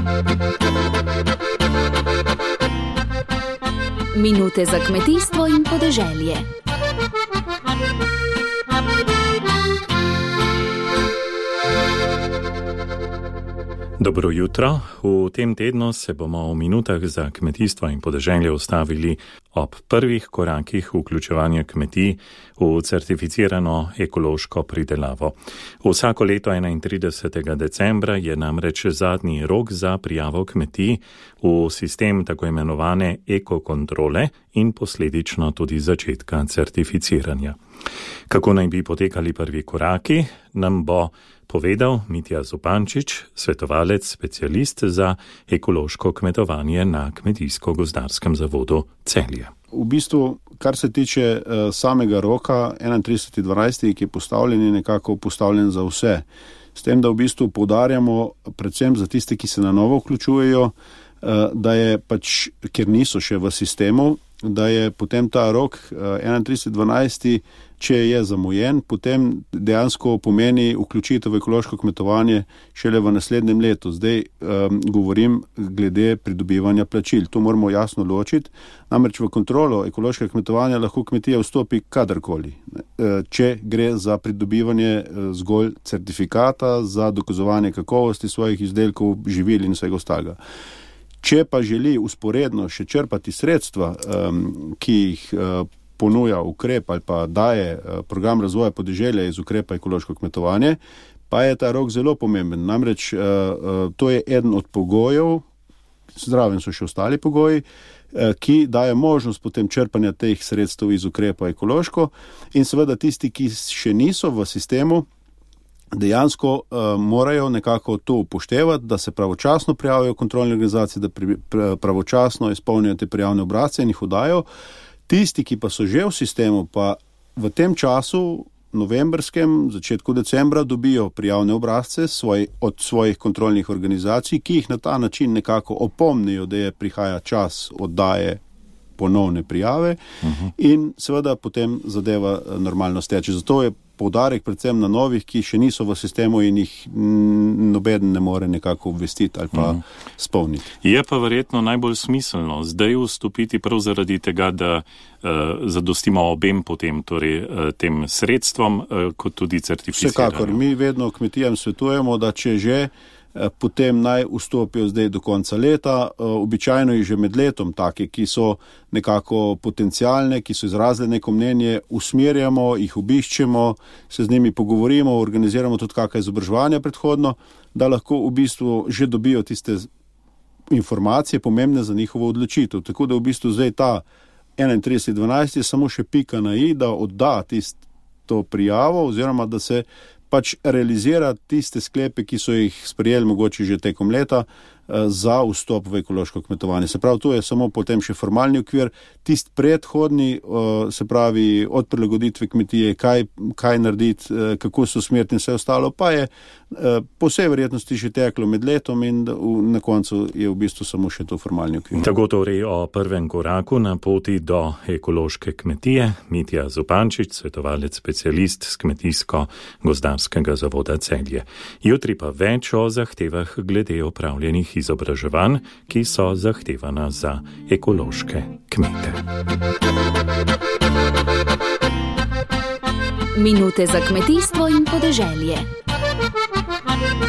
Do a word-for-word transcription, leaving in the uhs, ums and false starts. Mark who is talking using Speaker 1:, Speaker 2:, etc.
Speaker 1: Minute za kmetijstvo in podeželje.
Speaker 2: Dobro jutro. V tem tednu se bomo v minutah za kmetijstvo in podeželje ustavili ob prvih korakih vključevanja kmetij v certificirano ekološko pridelavo. Vsako leto enaintridesetega decembra je namreč zadnji rok za prijavo kmetij v sistem tako imenovane ekokontrole in posledično tudi začetka certificiranja. Kako naj bi potekali prvi koraki, nam bo povedal Mitja Zupančič, svetovalec, specialist za ekološko kmetovanje na Kmetijsko-gozdarskem zavodu Celje.
Speaker 3: V bistvu, kar se tiče uh, samega roka, enaintrideseti dvanajsti, ki je postavljen, je nekako postavljen za vse. S tem, da v bistvu poudarjamo, predvsem za tiste, ki se na novo vključujejo, uh, da je pač, ker niso še v sistemu, da je potem ta rok uh, enaintrideseti dvanajsti, če je zamujen, potem dejansko pomeni vključitev v ekološko kmetovanje šele v naslednjem letu. Zdaj um, govorim glede pridobivanja plačil. To moramo jasno ločiti. Namreč v kontrolo ekološkega kmetovanja lahko kmetija vstopi kadarkoli. Če gre za pridobivanje zgolj certifikata, za dokazovanje kakovosti svojih izdelkov, živil in vsega ostalega. Če pa želi usporedno še črpati sredstva, um, ki jih uh, ponuja ukrep ali pa daje program razvoja podeželja iz ukrepa ekološko kmetovanje, pa je ta rok zelo pomemben. Namreč to je eden od pogojev, zraven so še ostali pogoji, ki daje možnost potem črpanja teh sredstev iz ukrepa ekološko in seveda tisti, ki še niso v sistemu, dejansko uh, morajo nekako to upoštevati, da se pravočasno prijavijo kontrolne organizacije, da pri, pravočasno izpolnijo te prijavne obrazce in jih oddajo. Tisti, ki pa so že v sistemu, pa v tem času, novembrskem, začetku decembra, dobijo prijavne obrazce svoj, od svojih kontrolnih organizacij, ki jih na ta način nekako opomnijo, da je prihaja čas oddaje ponovne prijave uh-huh. in seveda potem zadeva normalno steče. Zato je poudarek predvsem na novih, ki še niso v sistemu in jih nobeden ne more nekako obvestiti ali pa uh-huh. spolniti.
Speaker 2: Je pa verjetno najbolj smiselno zdaj vstopiti prav zaradi tega, da uh, zadostimo obem potem, torej uh, tem sredstvom, uh, kot tudi certificiranju.
Speaker 3: Vsekakor, mi vedno kmetijam svetujemo, da če že potem naj vstopijo zdaj do konca leta. Običajno je že med letom take, ki so nekako potencialne, ki so izrazile neko mnenje, usmerjamo, jih obiščemo, se z njimi pogovorimo, organiziramo tudi kakšna izobraževanja predhodno, da lahko v bistvu že dobijo tiste informacije pomembne za njihovo odločitev. Tako da v bistvu zdaj ta enaintrideseti dvanajsti je samo še pika na i, da odda tisto prijavo oziroma da se pač realizira tiste sklepe, ki so jih sprejeli mogoče že tekom leta za vstop v ekološko kmetovanje. Se pravi, to je samo potem še formalni okvir. Tist predhodni, se pravi, od prilagoditve kmetije, kaj, kaj narediti, kako so usmeriti in vse ostalo, pa je po vsej verjetnosti že teklo med letom in na koncu je v bistvu samo še to formalni okvir.
Speaker 2: Tako torej o prvem koraku na poti do ekološke kmetije. Mitja Zupančič, svetovalec, specialist z Kmetijsko-gozdarskega zavoda Celje. Jutri pa več o zahtevah glede opravljenih izobraževanj, ki so zahtevana za ekološke kmete.
Speaker 1: Minute za kmetijstvo in podeželje.